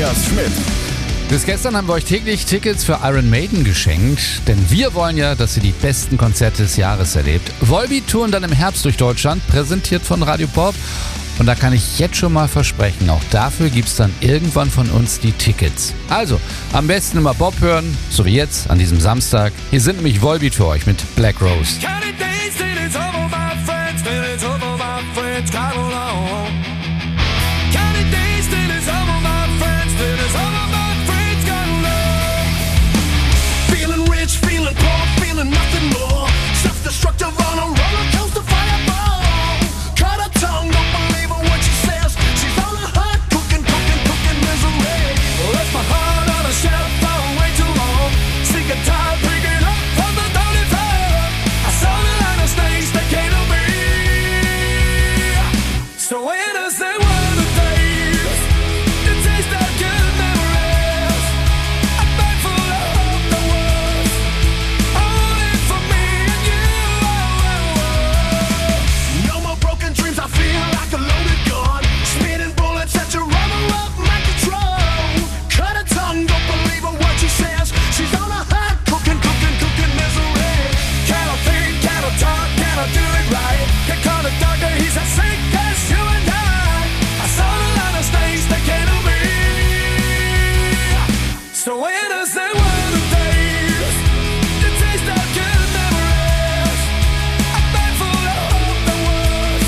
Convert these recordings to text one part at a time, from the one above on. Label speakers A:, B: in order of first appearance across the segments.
A: Tobias Schmidt.
B: Bis gestern haben wir euch täglich Tickets für Iron Maiden geschenkt, denn wir wollen ja, dass ihr die besten Konzerte des Jahres erlebt. Volbeat touren dann im Herbst durch Deutschland, präsentiert von Radio Pop. Und da kann ich jetzt schon mal versprechen, auch dafür gibt's dann irgendwann von uns die Tickets. Also, am besten immer Bob hören, so wie jetzt an diesem Samstag. Hier sind nämlich Volbeat für euch mit Black Rose.
C: Nothing more self-destructive on a roller coaster fireball. Cut her tongue, don't believe her what she says. She's on a hot cooking misery. Left my heart on a shelf for way too long. Sick and tired, picking up from the dirty floor. I saw the line of snakes that came to me. So innocent were the days, the taste of good memories. I'm thankful I hope the worst. I feel like a loaded gun, spinning bullets at your rubber up my control. Cut her tongue, don't believe her what she says. She's on a hot cooking misery. Can I think, can I talk, can I do it right? Can call the doctor, he's as sick as you and I saw the line of snakes that came to me. So innocent were the days, the taste of good memories. I'm thankful I hope the worst.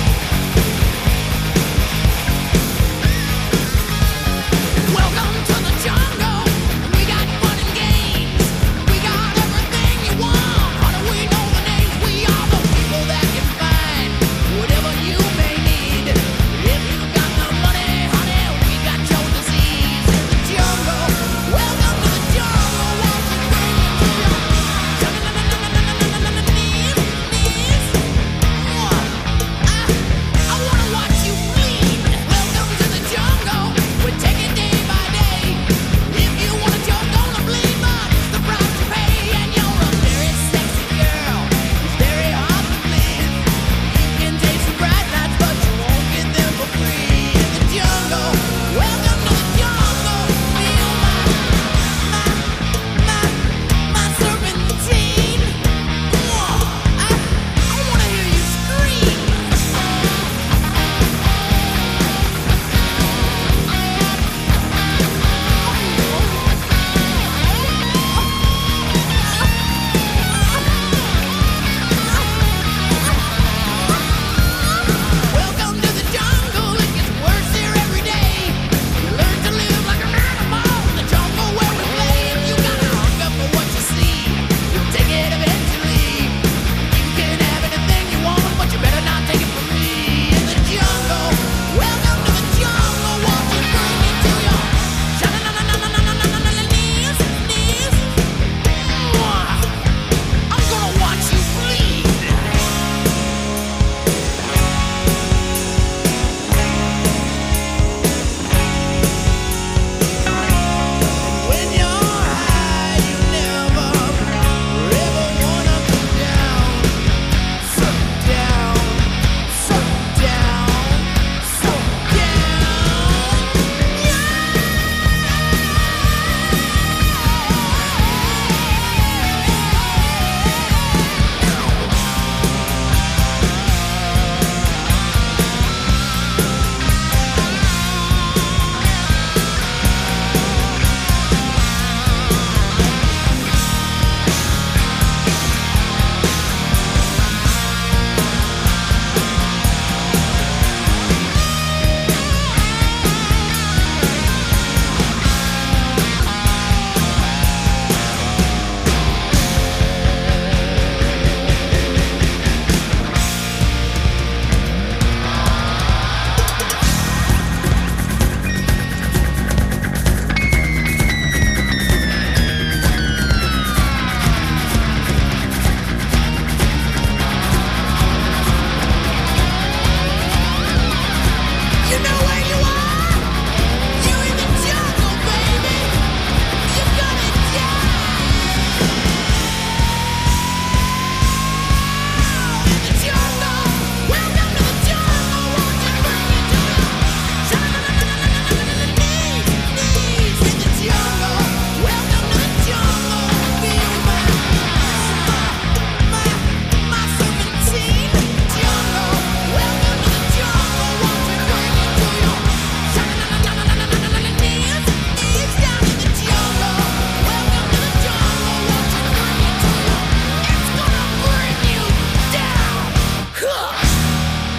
D: Welcome to the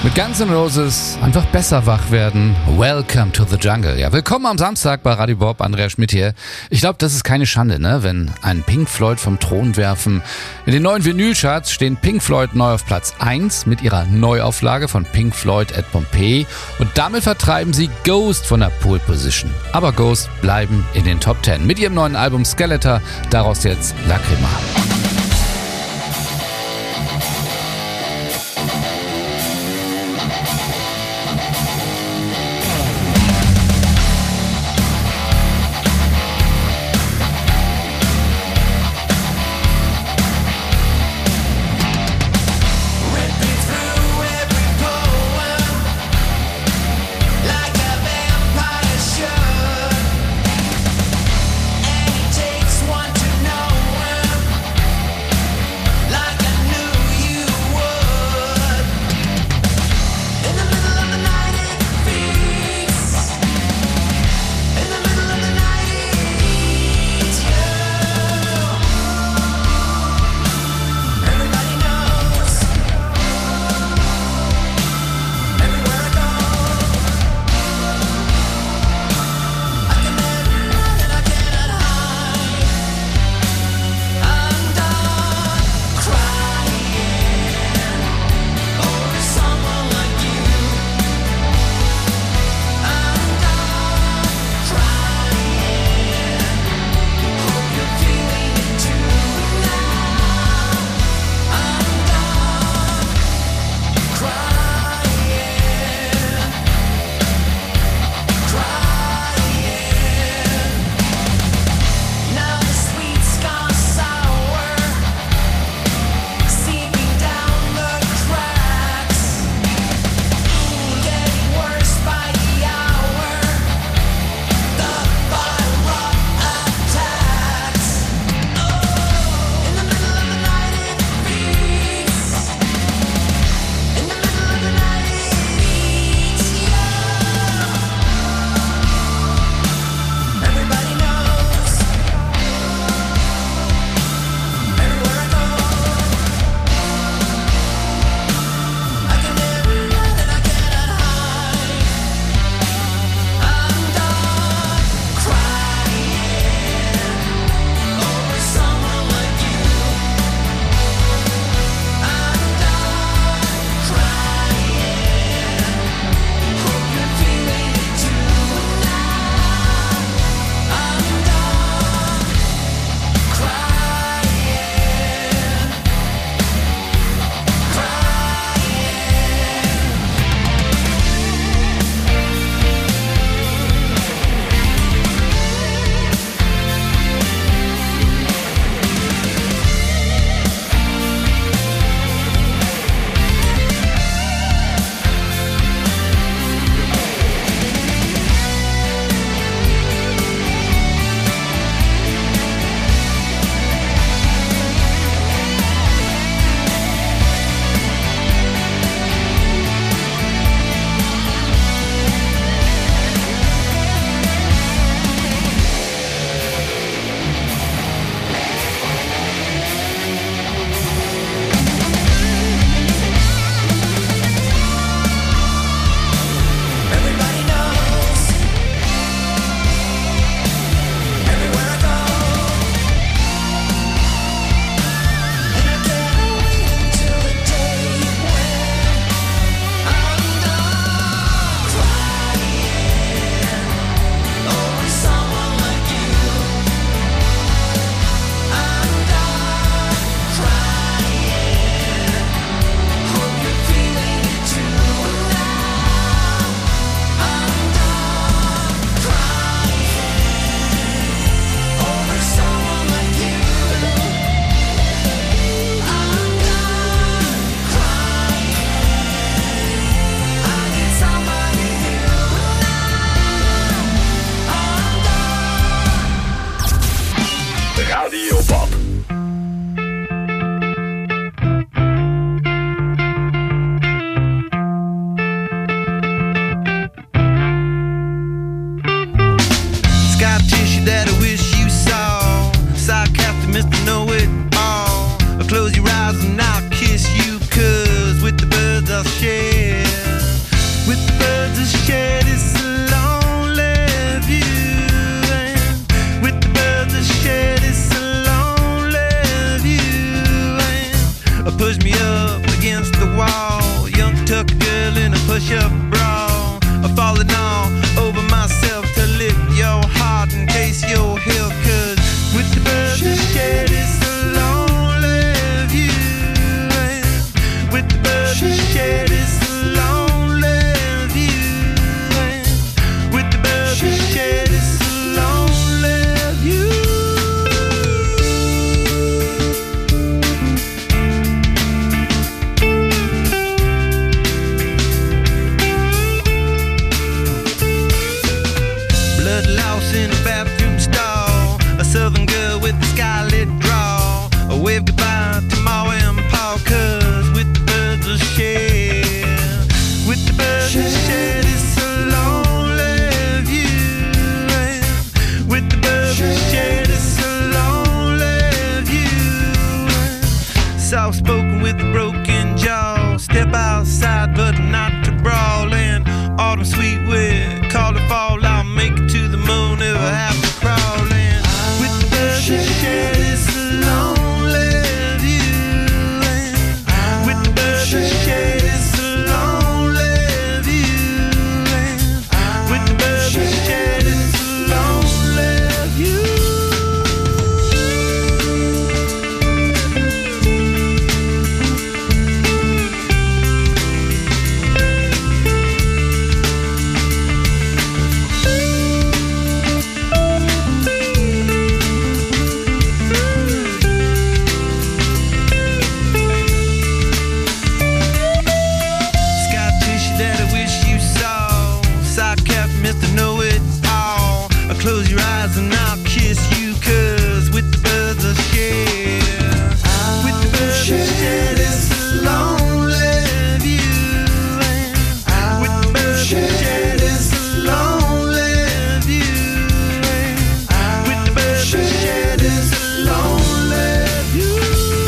B: Mit Guns N' Roses einfach besser wach werden. Welcome to the Jungle. Ja, willkommen am Samstag bei Radio Bob, Andreas Schmidt hier. Ich glaube, das ist keine Schande, ne? Wenn ein Pink Floyd vom Thron werfen. In den neuen Vinylcharts stehen Pink Floyd neu auf Platz 1 mit ihrer Neuauflage von Pink Floyd at Pompeii. Und damit vertreiben sie Ghost von der Pole Position. Aber Ghost bleiben in den Top 10 mit ihrem neuen Album Skeletor. Daraus jetzt Lacrima.
A: autumn sweet wind, call it fall, I'll make it to the moon if I have to crawl in. With the birds that shed this lonely view, and with the birds that shed this lonely view, and with the birds that shed this lonely view. Close your eyes and I'll kiss you, 'cause with the birds of share, with the birds of share this lonely view, and with the birds of share this lonely view, and with the birds of share this lonely view.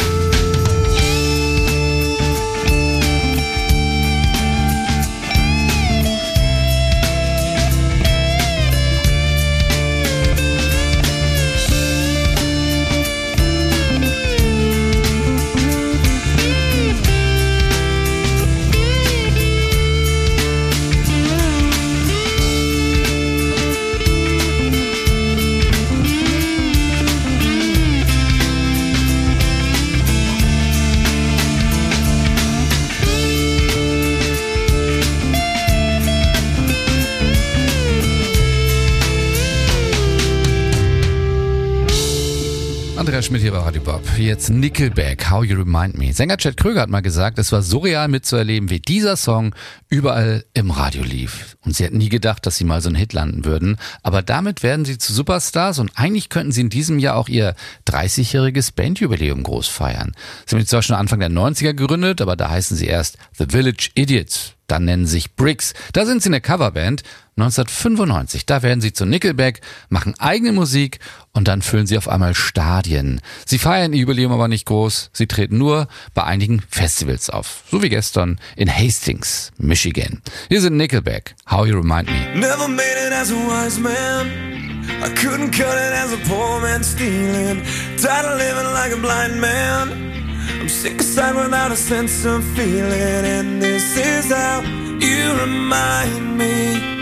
B: Andreas Schmidt hier bei Radio Bob. Jetzt Nickelback, How You Remind Me. Sänger Chad Kröger hat mal gesagt, es war surreal mitzuerleben, wie dieser Song überall im Radio lief. Und sie hätten nie gedacht, dass sie mal so einen Hit landen würden. Aber damit werden sie zu Superstars und eigentlich könnten sie in diesem Jahr auch ihr 30-jähriges Bandjubiläum groß feiern. Sie haben zwar schon Anfang der 90er gegründet, aber da heißen sie erst The Village Idiots. Dann nennen sie sich Bricks. Da sind sie eine Coverband. 1995, da werden sie zu Nickelback, machen eigene Musik und dann füllen sie auf einmal Stadien. Sie feiern ihr Jubiläum aber nicht groß. Sie treten nur bei einigen Festivals auf. So wie gestern in Hastings, Michigan. Hier sind Nickelback, How You Remind Me.
A: Never made it as a wise man. I couldn't cut it as a poor man stealing. Tired of living like a blind man. I'm sick aside without a sense of feeling. And this is how you remind me.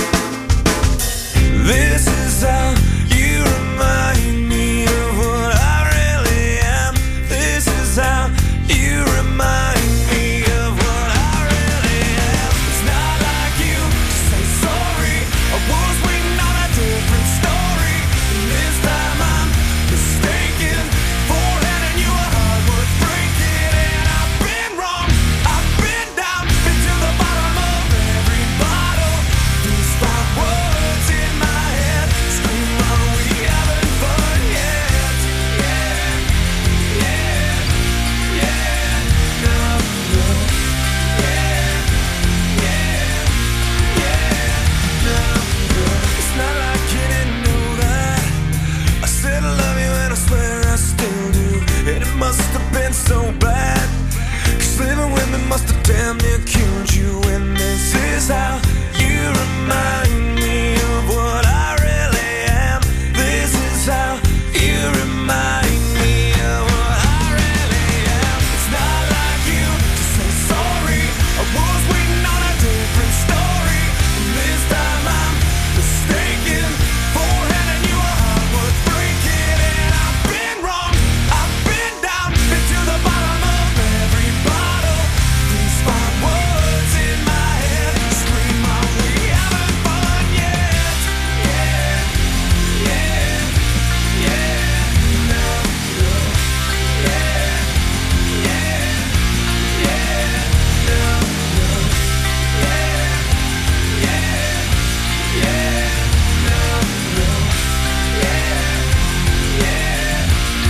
A: This is how you remind me of what I really am. This is how you remind me of what I really am. It's not like you to say sorry. I was waiting on a different story. And this time I'm mistaken for handing you a heart worth breaking. And I've been wrong, I've been down, been to the bottom of every bottle. These five words in my head scream, are we having fun yet? Yeah, yeah, yeah, no, no. Yeah, yeah, yeah, no, no. It's not like you didn't know that I said I love you and I swear I still do. And it must have been so bad, 'cause living with me must have damn near killed you. And this is how you remind me of what I really am. This is how you remind me of what I really am. It's not like you to say sorry. I was waiting on a different story. And this time I'm mistaken for handing you a heart worth breaking. And I've been wrong, I've been down, been to the bottom of every bottle. These five words in my head scream, are we having fun yet? Yeah, yeah, yeah, no, no. Yeah, yeah, yeah, no, no. Yeah, yeah, yeah, no, no. Yeah, yeah,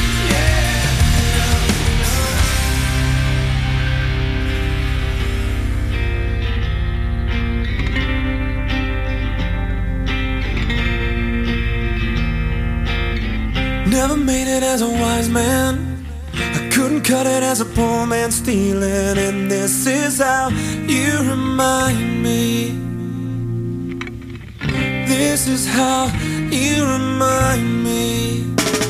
A: Never made it as a wise man. I couldn't cut it as a poor man stealing. And this is how you remind me. This is how you remind me.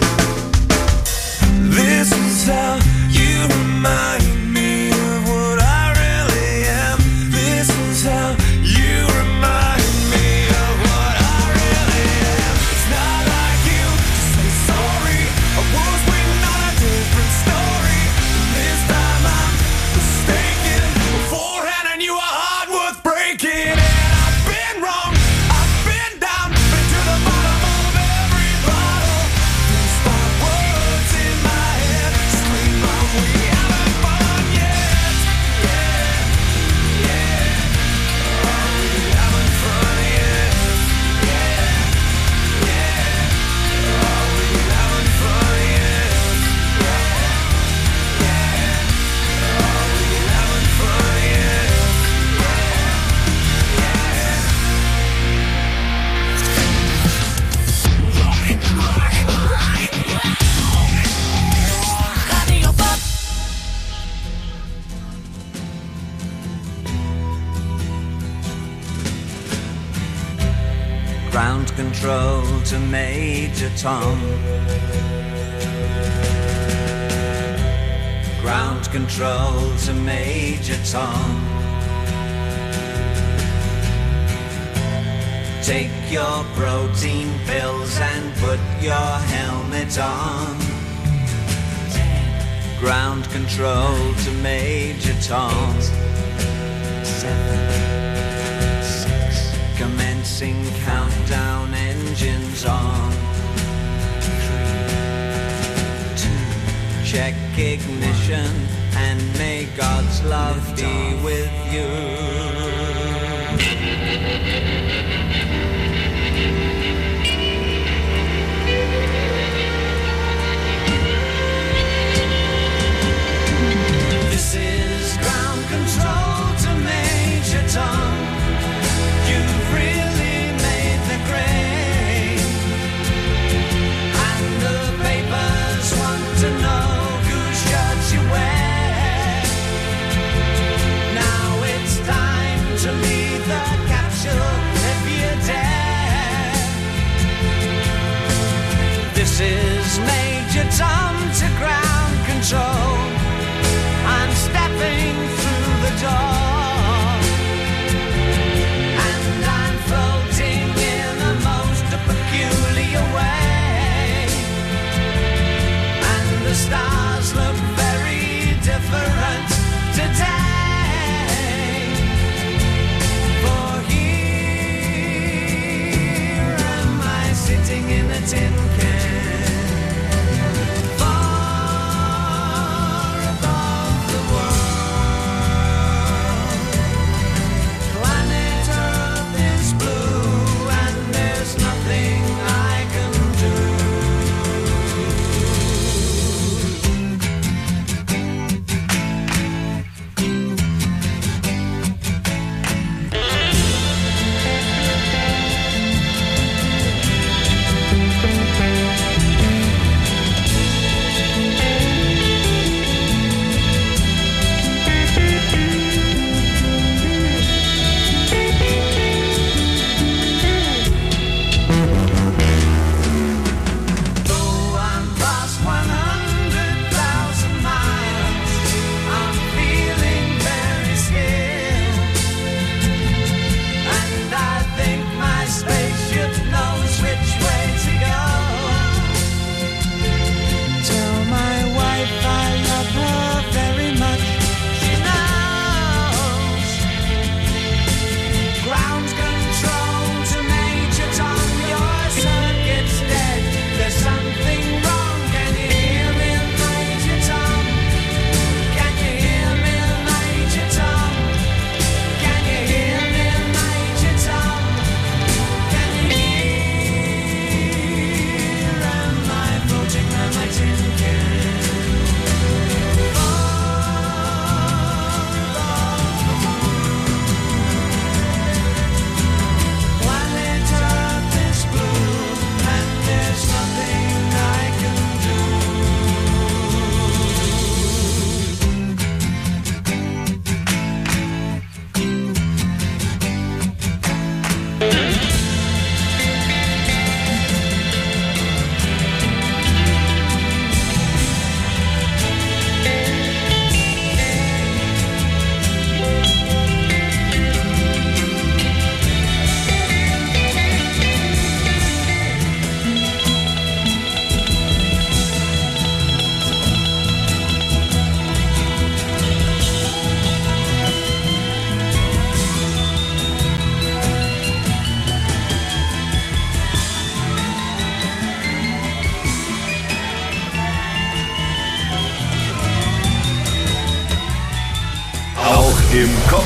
A: This is how you remind me of what I really am. This is how you remind me of what I really am. It's not like you to say sorry. I was waiting on a different story. This time I'm mistaken. Beforehand I knew a heart worth breaking. And I've been wrong, I've been down, been to the bottom of every bottle. Spot words in my head, scream out, we haven't fun yet. Yeah, yeah. Are we having fun yet? Yeah, yeah. Are we having fun yet? Yeah, yeah. Are we having fun yet?
C: Radio Pop.
D: Ground control to Major Tom. Ground control to Major Tom. Take your protein pills and put your helmet on. Ground control to Major Tom. 7, 6. Commencing countdown, engines on. 3, 2. Check ignition and may God's love be with you. This is ground control to Major Tom. You've really made the grade, and the papers want to know whose shirts you wear. Now it's time to leave the capsule if you dare. This is Major Tom to ground control. I'm stepping through the door, and I'm floating in a most peculiar way, and the stars look very different today.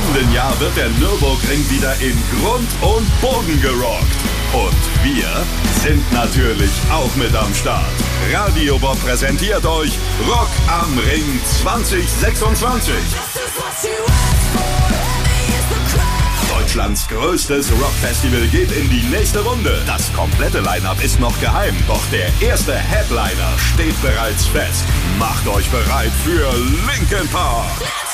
E: kommenden Jahr wird der Nürburgring wieder in Grund und Boden gerockt. Und wir sind natürlich auch mit am Start. Radio Bob präsentiert euch Rock am Ring 2026. Deutschlands größtes Rockfestival geht in die nächste Runde. Das komplette Line-Up ist noch geheim, doch der erste Headliner steht bereits fest. Macht euch bereit für Linkin Park.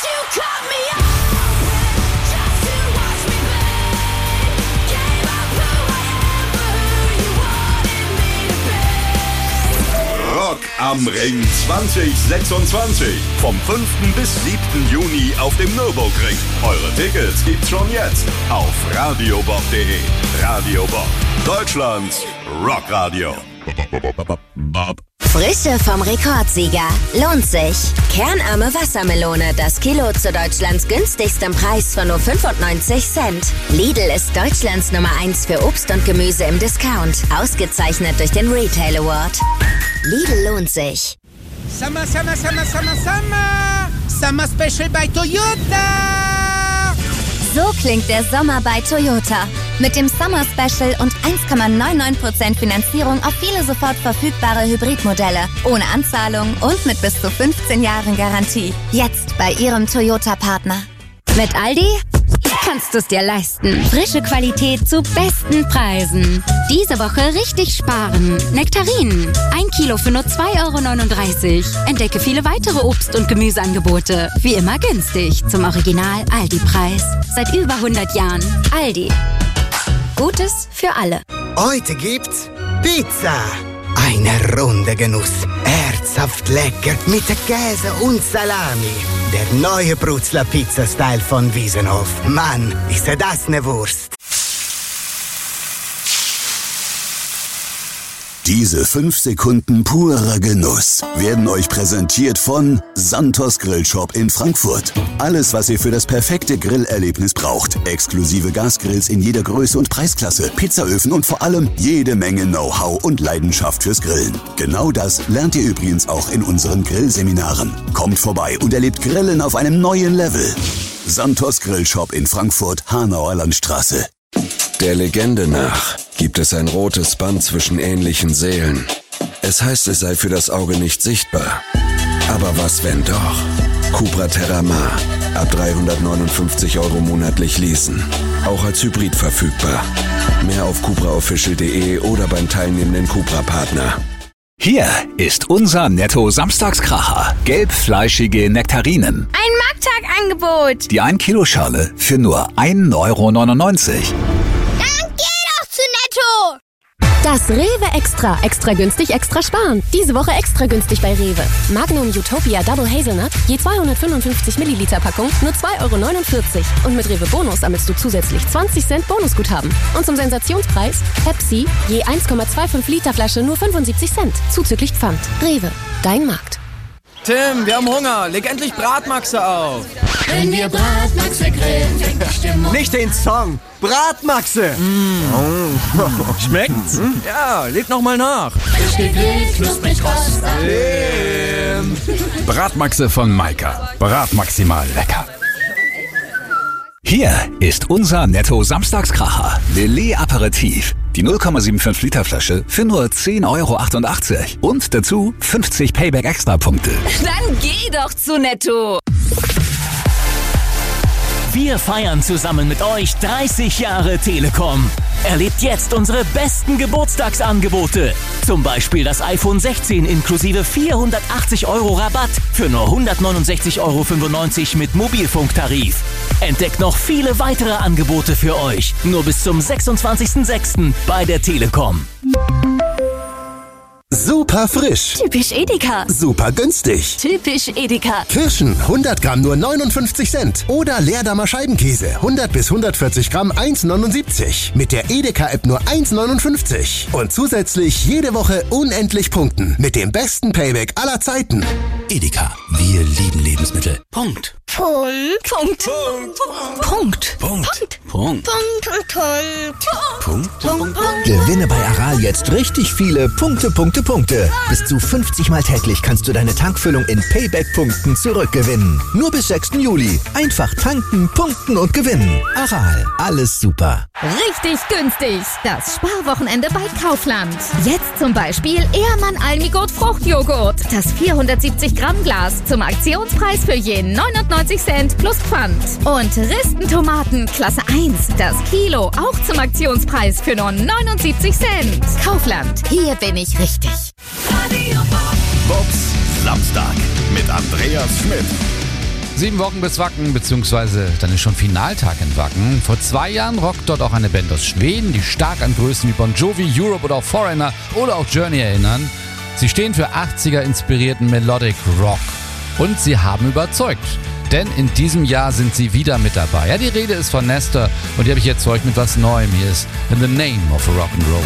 E: Rock am Ring 2026. Vom 5. bis 7. Juni auf dem Nürburgring. Eure Tickets gibt's schon jetzt auf radiobob.de. Radio Bob, Deutschlands Rockradio.
F: Frische vom Rekordsieger. Lohnt sich. Kernarme Wassermelone. Das Kilo zu Deutschlands günstigstem Preis von nur 95 Cent. Lidl ist Deutschlands Nummer 1 für Obst und Gemüse im Discount. Ausgezeichnet durch den Retail Award. Lidl lohnt sich.
G: Summer Special bei Toyota.
F: So klingt der Sommer bei Toyota. Mit dem Summer Special und 1,99% Finanzierung auf viele sofort verfügbare Hybridmodelle. Ohne Anzahlung und mit bis zu 15 Jahren Garantie. Jetzt bei Ihrem Toyota-Partner. Mit Aldi kannst du es dir leisten. Frische Qualität zu besten Preisen. Diese Woche richtig sparen. Nektarinen. 1 Kilo für nur 2,39 €. Entdecke viele weitere Obst- und Gemüseangebote. Wie immer günstig. Zum Original Aldi-Preis. Seit über 100 Jahren. Aldi. Gutes für alle.
H: Heute gibt's Pizza. Eine Runde Genuss. Herzhaft lecker mit Käse und Salami. Der neue Brutzler Pizza-Style von Wiesenhof. Mann, ist das ne Wurst.
E: Diese 5 Sekunden purer Genuss werden euch präsentiert von Santos Grillshop in Frankfurt. Alles, was ihr für das perfekte Grillerlebnis braucht. Exklusive Gasgrills in jeder Größe und Preisklasse, Pizzaöfen und vor allem jede Menge Know-how und Leidenschaft fürs Grillen. Genau das lernt ihr übrigens auch in unseren Grillseminaren. Kommt vorbei und erlebt Grillen auf einem neuen Level. Santos Grillshop in Frankfurt, Hanauer Landstraße.
I: Der Legende nach gibt es ein rotes Band zwischen ähnlichen Seelen. Es heißt, es sei für das Auge nicht sichtbar. Aber was, wenn doch? Cupra Terramar. Ab 359 € monatlich leasen. Auch als Hybrid verfügbar. Mehr auf cupraofficial.de oder beim teilnehmenden Cupra-Partner.
J: Hier ist unser Netto-Samstagskracher. Gelbfleischige Nektarinen.
F: Ein Markttagangebot.
J: Die 1 Kilo Schale für nur 1,99 €.
K: Das Rewe Extra. Extra günstig, extra sparen. Diese Woche extra günstig bei Rewe. Magnum Utopia Double Hazelnut, je 255 Milliliter Packung, nur 2,49 €. Und mit Rewe Bonus sammelst du zusätzlich 20 Cent Bonusguthaben. Und zum Sensationspreis, Pepsi, je 1,25 Liter Flasche, nur 75 Cent. Zuzüglich Pfand. Rewe, dein Markt.
L: Tim, wir haben Hunger. Leg endlich Bratmaxe auf.
C: Wenn wir Bratmaxe grillen, fängt die Stimmung.
L: Nicht den Song. Bratmaxe. Schmeckt's? Ja, leg noch mal nach.
C: Frisch gegrillt, knusprig rostig.
J: Bratmaxe von Maika. Bratmaximal lecker. Hier ist unser Netto-Samstagskracher. Lillet Aperitif. Die 0,75 Liter Flasche für nur 10,88 €. Und dazu 50 Payback-Extra-Punkte.
F: Dann geh doch zu Netto.
M: Wir feiern zusammen mit euch 30 Jahre Telekom. Erlebt jetzt unsere besten Geburtstagsangebote. Zum Beispiel das iPhone 16 inklusive 480 € Rabatt für nur 169,95 € mit Mobilfunktarif. Entdeckt noch viele weitere Angebote für euch. Nur bis zum 26.06. bei der Telekom.
N: Super frisch.
K: Typisch Edeka.
N: Super günstig.
K: Typisch Edeka.
N: Kirschen 100 Gramm nur 59 Cent. Oder Leerdammer Scheibenkäse 100 bis 140 Gramm 1,79. Mit der Edeka-App nur 1,59. Und zusätzlich jede Woche unendlich punkten. Mit dem besten Payback aller Zeiten.
O: Edeka, wir lieben Lebensmittel. Punkt.
K: Punkt. Punkt. Punkt.
O: Punkt. Punkt.
P: Gewinne bei Aral jetzt richtig viele Punkte. Bis zu 50 Mal täglich kannst du deine Tankfüllung in Payback-Punkten zurückgewinnen. Nur bis 6. Juli. Einfach tanken, punkten und gewinnen. Aral, alles super.
Q: Richtig günstig. Das Sparwochenende bei Kaufland. Jetzt zum Beispiel Ehrmann Almigurt Fruchtjoghurt. Das 470 Gramm Glas zum Aktionspreis für je 99 Cent plus Pfand. Und Ristentomaten Klasse 1. Das Kilo auch zum Aktionspreis für nur 79 Cent. Kaufland. Hier bin ich richtig.
J: Bobs Samstag mit Andreas Schmidt.
B: 7 Wochen bis Wacken, beziehungsweise dann ist schon Finaltag in Wacken. Vor 2 Jahren rockt dort auch eine Band aus Schweden, die stark an Größen wie Bon Jovi, Europe oder auch Foreigner oder auch Journey erinnern. Sie stehen für 80er inspirierten Melodic Rock. Und sie haben überzeugt. Denn in diesem Jahr sind sie wieder mit dabei. Ja, die Rede ist von Nestor und die habe ich jetzt für euch mit was Neuem. Hier ist In the Name of Rock'n'Roll.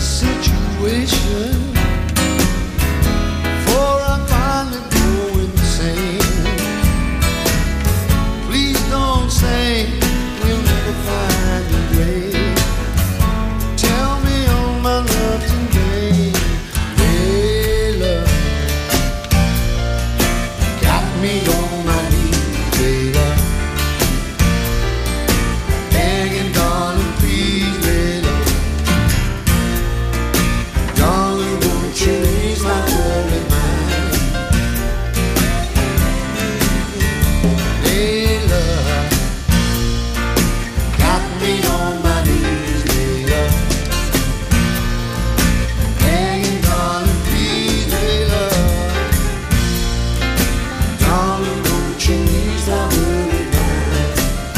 C: situation. For I finally go insane. Please don't say we'll never find a way. Tell me all my love today. Hey, love, got me on my knees, baby. Begging, darling, please, baby. Darling, won't you ease my worried mind? Hey, love, got me on my knees, baby. Begging, darling, please, baby. Darling, won't you ease my worried mind?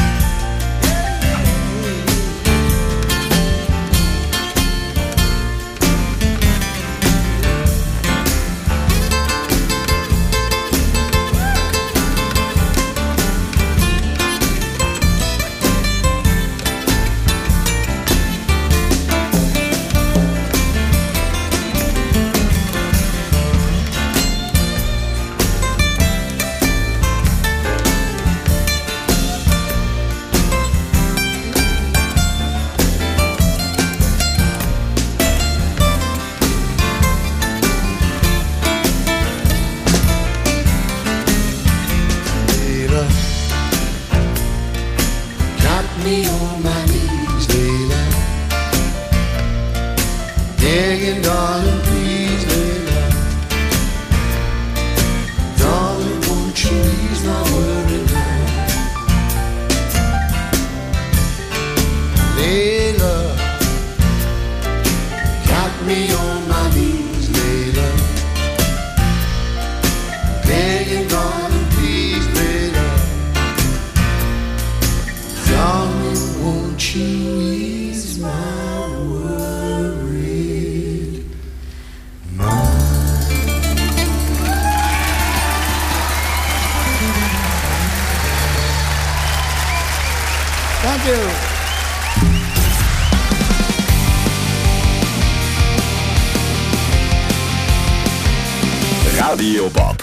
C: Baby, got me on my knees, baby. Begging, darling, please, baby. Darling, won't you ease my worried mind? Layla, got me on my knees, Layla. Begging, darling, please, baby. Darling, won't you ease my worried mind? Thank you.
O: Radio Bob.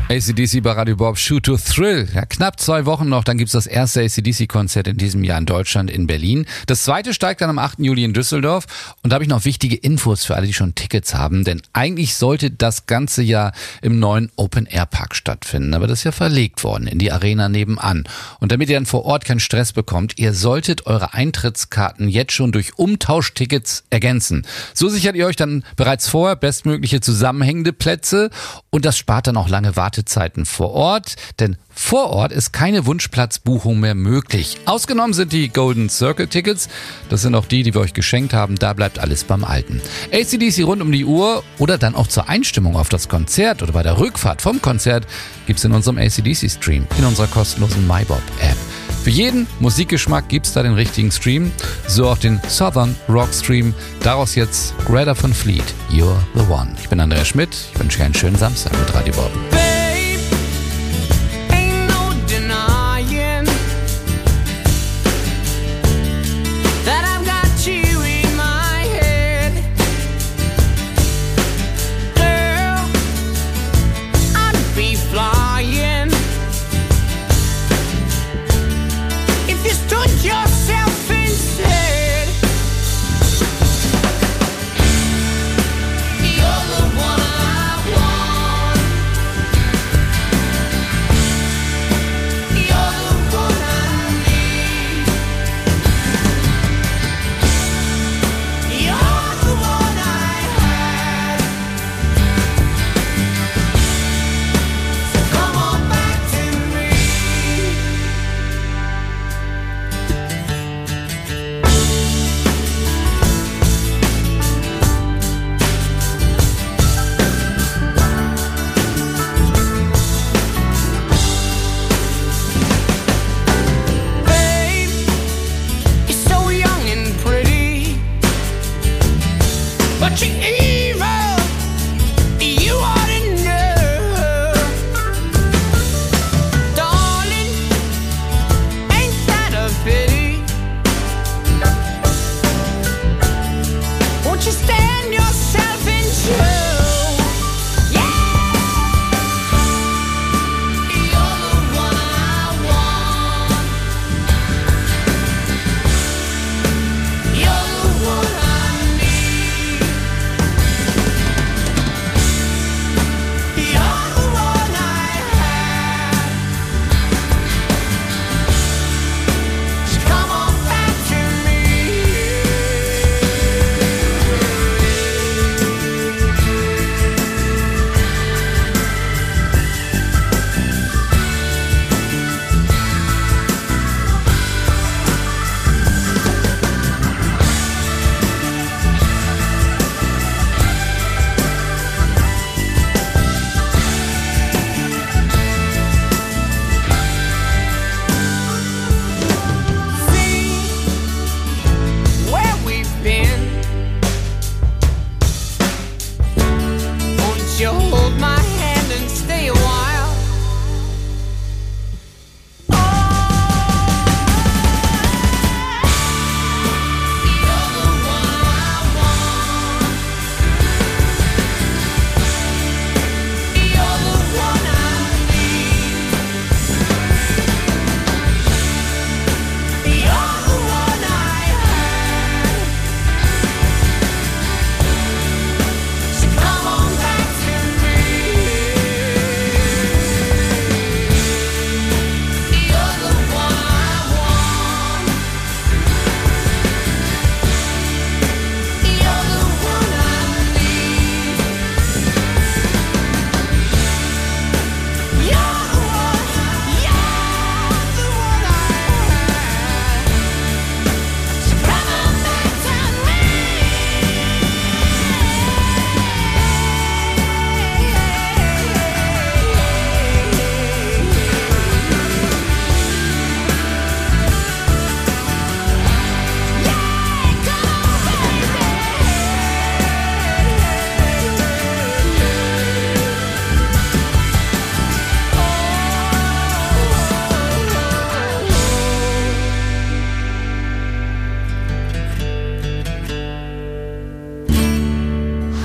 B: AC/DC bei Radio Bob, Shoot to Thrill. Ja, knapp 2 Wochen noch, dann gibt's das erste AC/DC-Konzert in diesem Jahr in Deutschland, in Berlin. Das zweite steigt dann am 8. Juli in Düsseldorf. Und da habe ich noch wichtige Infos für alle, die schon Tickets haben. Denn eigentlich sollte das ganze Jahr im neuen Open-Air-Park stattfinden. Aber das ist ja verlegt worden in die Arena nebenan. Und damit ihr dann vor Ort keinen Stress bekommt, ihr solltet eure Eintrittskarten jetzt schon durch Umtauschtickets ergänzen. So sichert ihr euch dann bereits vorher bestmögliche zusammenhängende Plätze. Und das spart dann auch lange Wartezeiten vor Ort, denn vor Ort ist keine Wunschplatzbuchung mehr möglich. Ausgenommen sind die Golden Circle Tickets. Das sind auch die wir euch geschenkt haben. Da bleibt alles beim Alten. AC/DC rund um die Uhr oder dann auch zur Einstimmung auf das Konzert oder bei der Rückfahrt vom Konzert gibt's in unserem AC/DC-Stream, in unserer kostenlosen MyBob-App. Für jeden Musikgeschmack gibt's da den richtigen Stream, so auch den Southern Rock Stream. Daraus jetzt Greta von Fleet, You're the One. Ich bin Andreas Schmidt, ich wünsche euch einen schönen Samstag mit Radio Bob.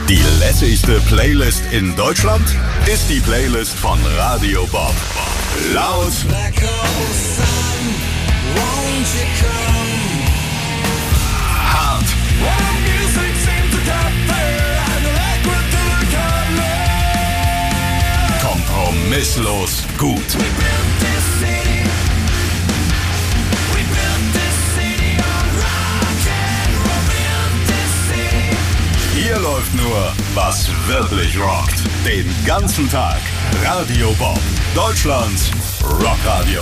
O: Die lässigste Playlist in Deutschland ist die Playlist von Radio Bob. Laut, hart, kompromisslos gut. Hier läuft nur, was wirklich rockt. Den ganzen Tag. Radio Bob. Deutschlands Rockradio.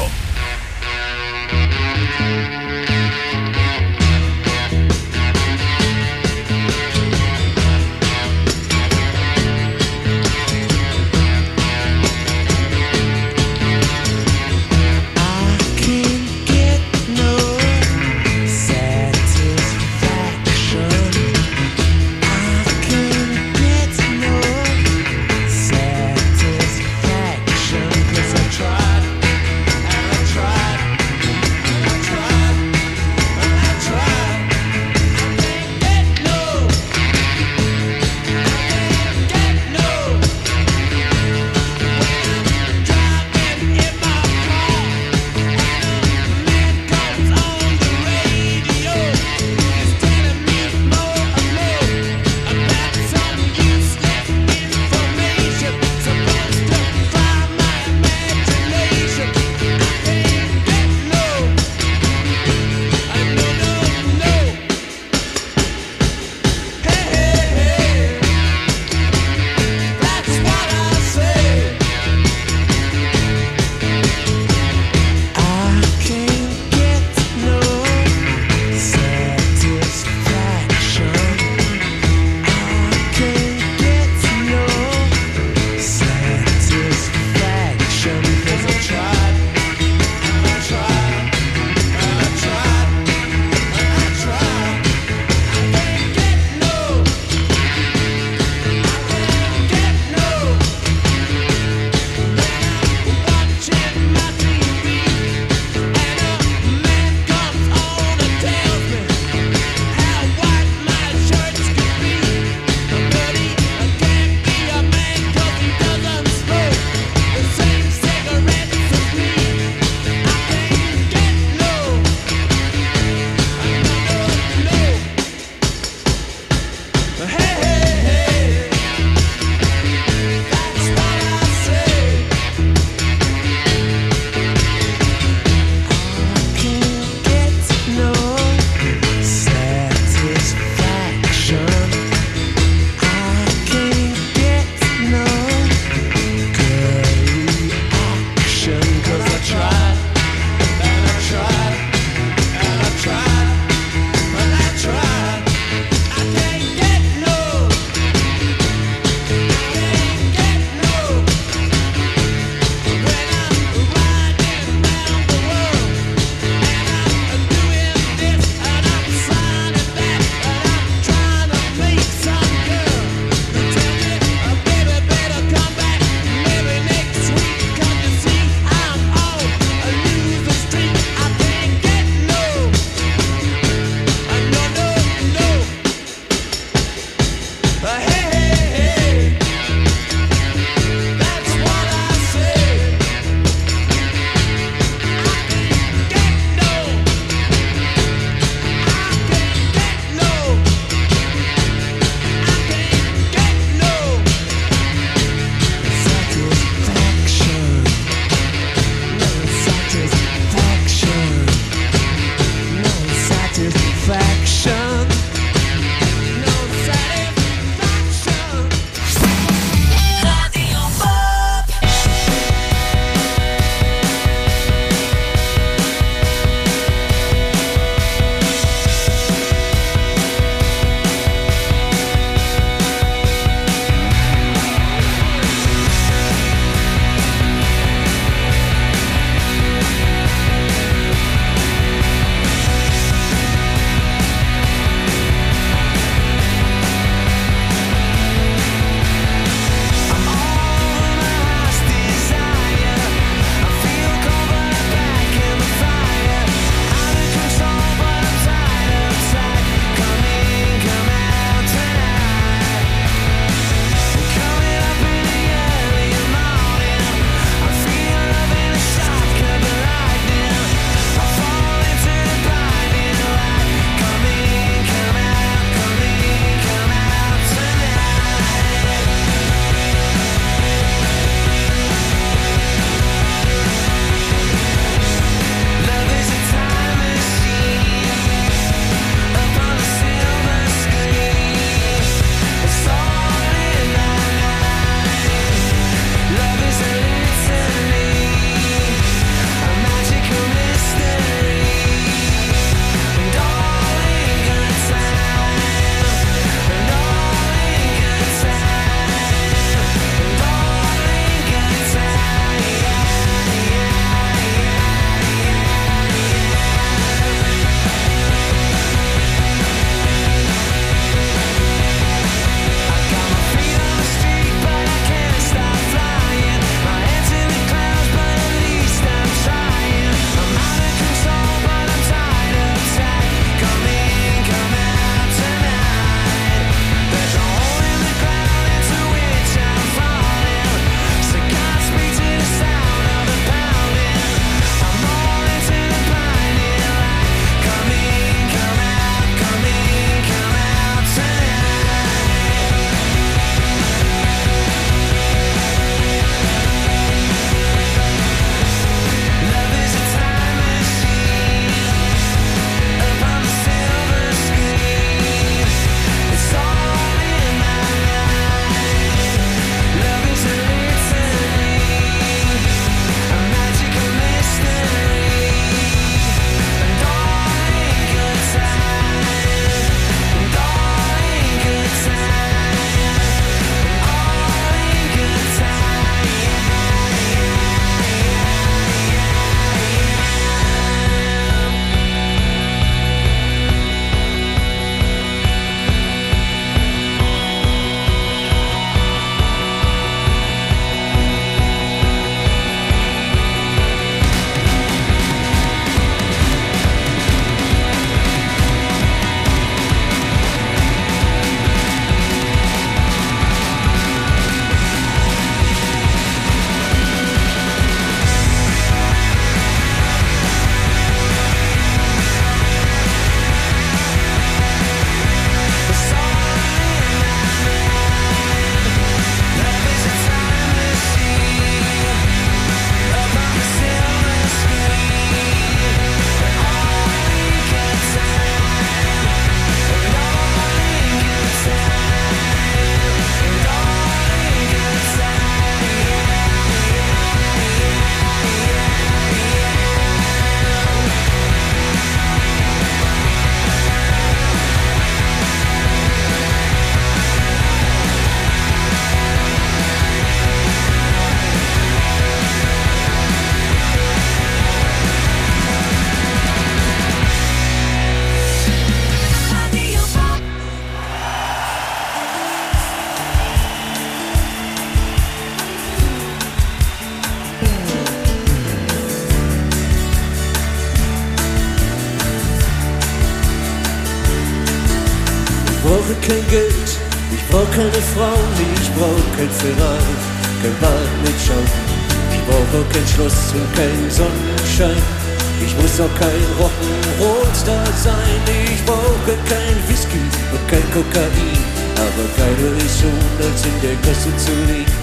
R: kein Geld, ich brauch keine Frau, ich brauch kein Ferrari, kein Bad mit Schaum. Ich brauch auch kein Schloss und kein Sonnenschein. Ich muss auch kein Rock'n'Roll-Star sein. Ich brauche kein Whisky und kein Kokain. Aber geiler ist schon, als in der Gasse zu liegen.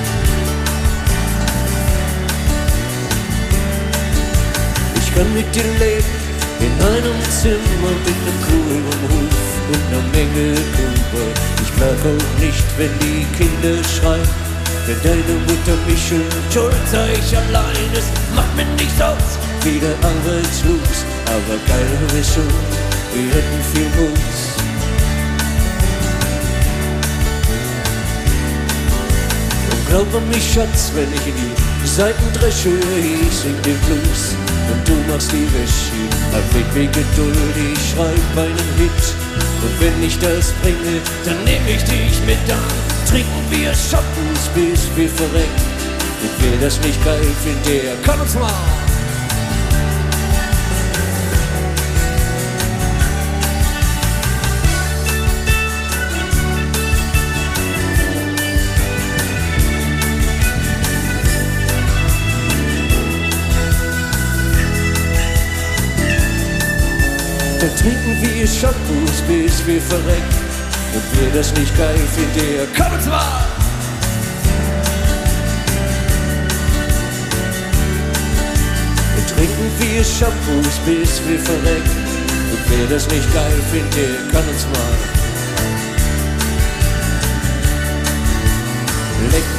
R: Ich kann mit dir leben, in einem Zimmer mit nem coolen Hof und ner Menge Kumpel. Ich mag auch nicht, wenn die Kinder schreien. Wenn deine Mutter mich schön schuld, sei ich allein. Es macht mir nichts aus, wieder arbeitslos. Aber geiler ist schon, wir hätten viel Moos. Und glaub an mich, Schatz, wenn ich in die Seiten dresche, ich sing den Blues und du machst die Wäsche. Hab mit mir Geduld, ich schreib einen Hit. Und wenn ich das bringe, dann nehm ich dich mit an. Trinken wir Schottens, bis wir verrecken. Und wer das nicht geil findet, der kann uns mal. Dann trinken wir Shampoos, bis wir verrecken. Und wer das nicht geil findet, der kann uns mal. Dann trinken wir Shampoos, bis wir verrecken. Und wer das nicht geil findet, der kann uns mal lecken.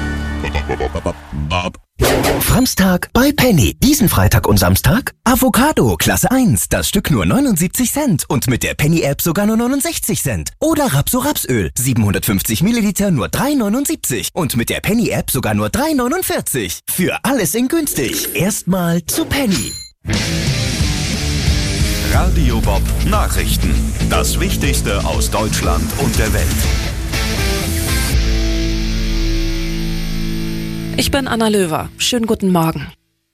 P: Framstag bei Penny. Diesen Freitag und Samstag Avocado Klasse 1, das Stück nur 79 Cent und mit der Penny-App sogar nur 69 Cent. Oder Rapso-Rapsöl, 750 Milliliter nur 3,79 und mit der Penny-App sogar nur 3,49. Für alles in günstig. Erstmal zu Penny.
O: Radio Bob Nachrichten. Das Wichtigste aus Deutschland und der Welt.
S: Ich bin Anna Löwer. Schönen guten Morgen.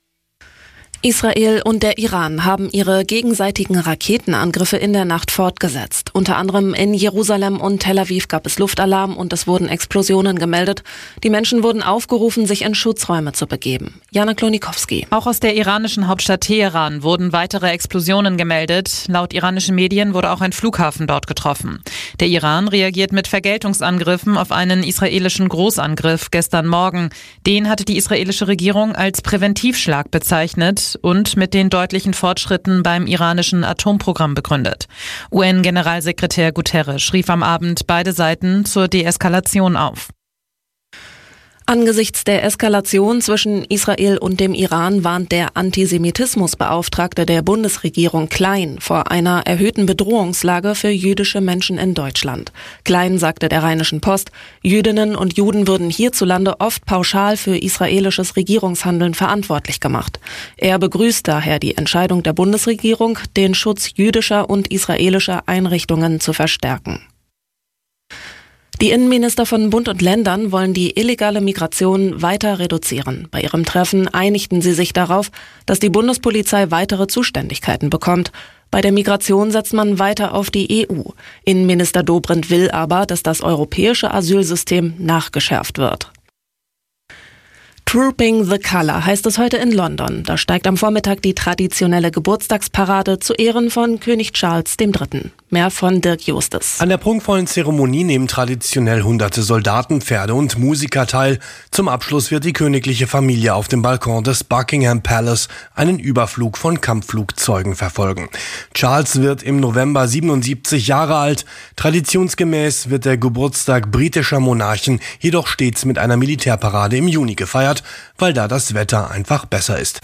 S: Israel und der Iran haben ihre gegenseitigen Raketenangriffe in der Nacht fortgesetzt. Unter anderem in Jerusalem und Tel Aviv gab es Luftalarm und es wurden Explosionen gemeldet. Die Menschen wurden aufgerufen, sich in Schutzräume zu begeben. Jana Klonikowski.
T: Auch aus der iranischen Hauptstadt Teheran wurden weitere Explosionen gemeldet. Laut iranischen Medien wurde auch ein Flughafen dort getroffen. Der Iran reagiert mit Vergeltungsangriffen auf einen israelischen Großangriff gestern Morgen. Den hatte die israelische Regierung als Präventivschlag bezeichnet und mit den deutlichen Fortschritten beim iranischen Atomprogramm begründet. UN-Generalsekretär Guterres rief am Abend beide Seiten zur Deeskalation auf.
S: Angesichts der Eskalation zwischen Israel und dem Iran warnt der Antisemitismusbeauftragte der Bundesregierung Klein vor einer erhöhten Bedrohungslage für jüdische Menschen in Deutschland. Klein sagte der Rheinischen Post, Jüdinnen und Juden würden hierzulande oft pauschal für israelisches Regierungshandeln verantwortlich gemacht. Er begrüßt daher die Entscheidung der Bundesregierung, den Schutz jüdischer und israelischer Einrichtungen zu verstärken. Die Innenminister von Bund und Ländern wollen die illegale Migration weiter reduzieren. Bei ihrem Treffen einigten sie sich darauf, dass die Bundespolizei weitere Zuständigkeiten bekommt. Bei der Migration setzt man weiter auf die EU. Innenminister Dobrindt will aber, dass das europäische Asylsystem nachgeschärft wird. Trooping the Colour heißt es heute in London. Da steigt am Vormittag die traditionelle Geburtstagsparade zu Ehren von König Charles III. Mehr von Dirk Justus.
U: An der prunkvollen Zeremonie nehmen traditionell hunderte Soldaten, Pferde und Musiker teil. Zum Abschluss wird die königliche Familie auf dem Balkon des Buckingham Palace einen Überflug von Kampfflugzeugen verfolgen. Charles wird im November 77 Jahre alt. Traditionsgemäß wird der Geburtstag britischer Monarchen jedoch stets mit einer Militärparade im Juni gefeiert, weil da das Wetter einfach besser ist.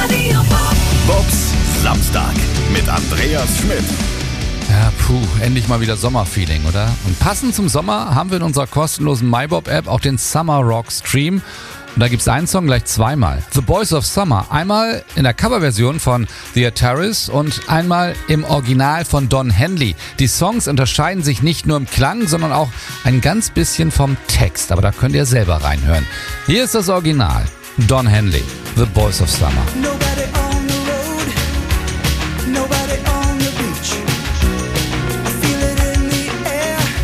O: Bobs Samstag mit Andreas Schmidt.
B: Ja, endlich mal wieder Sommerfeeling, oder? Und passend zum Sommer haben wir in unserer kostenlosen MyBob-App auch den Summer Rock Stream. Und da gibt es einen Song gleich zweimal. The Boys of Summer. Einmal in der Coverversion von The Ataris und einmal im Original von Don Henley. Die Songs unterscheiden sich nicht nur im Klang, sondern auch ein ganz bisschen vom Text. Aber da könnt ihr selber reinhören. Hier ist das Original. Don Henley, The Boys of Summer.
C: Nobody on the road, nobody on the beach. I feel it in the air,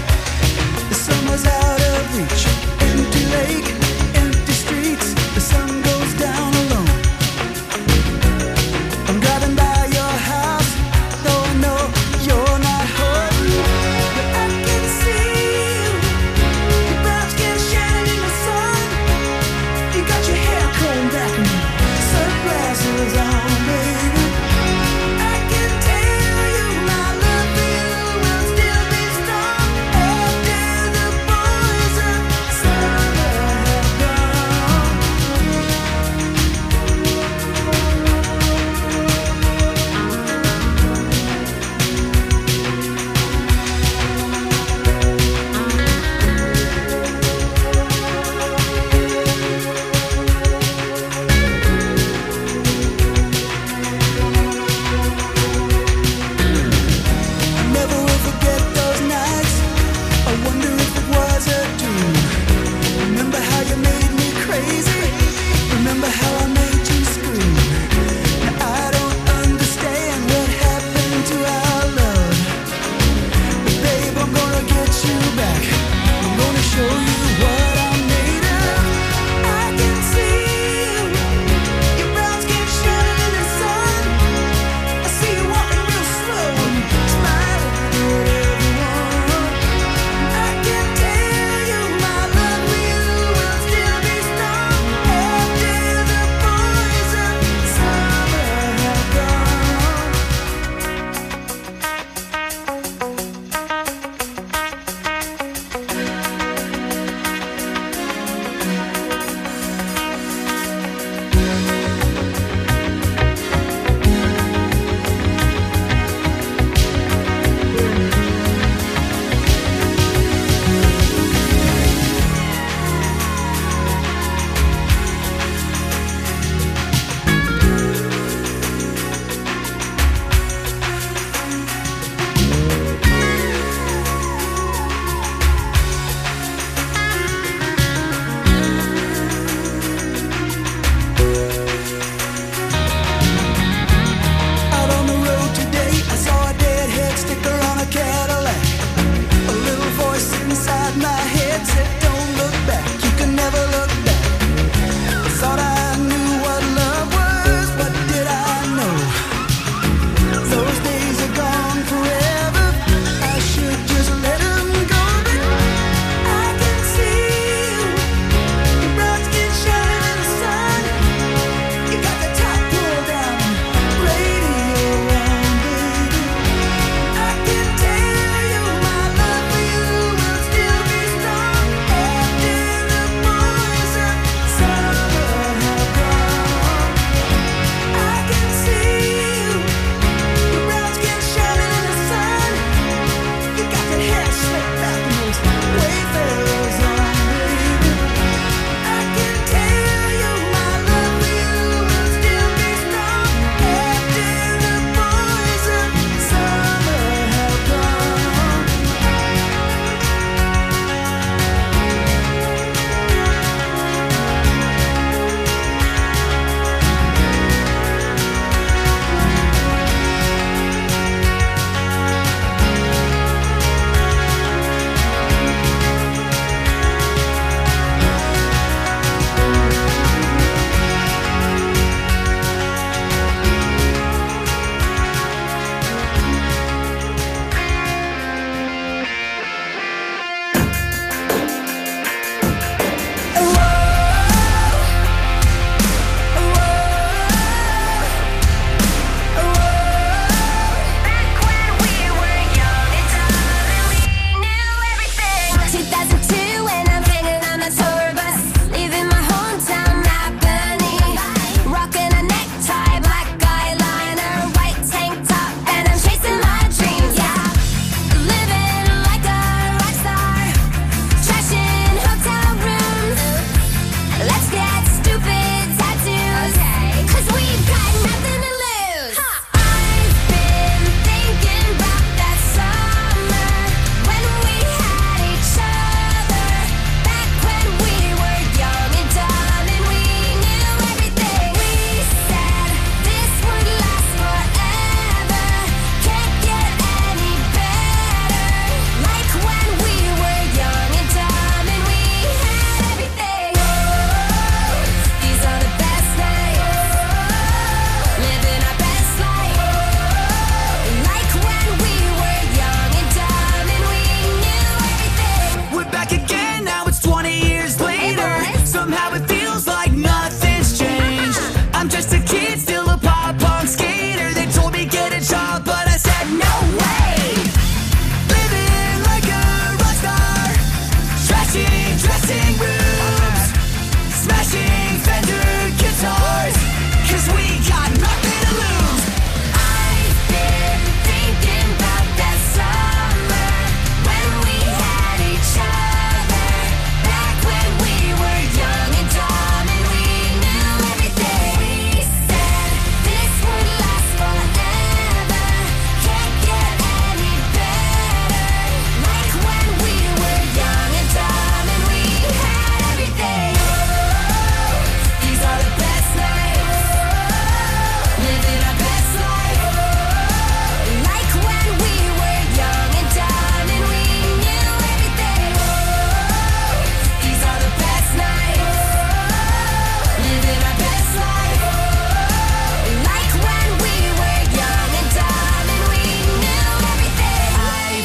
C: my head to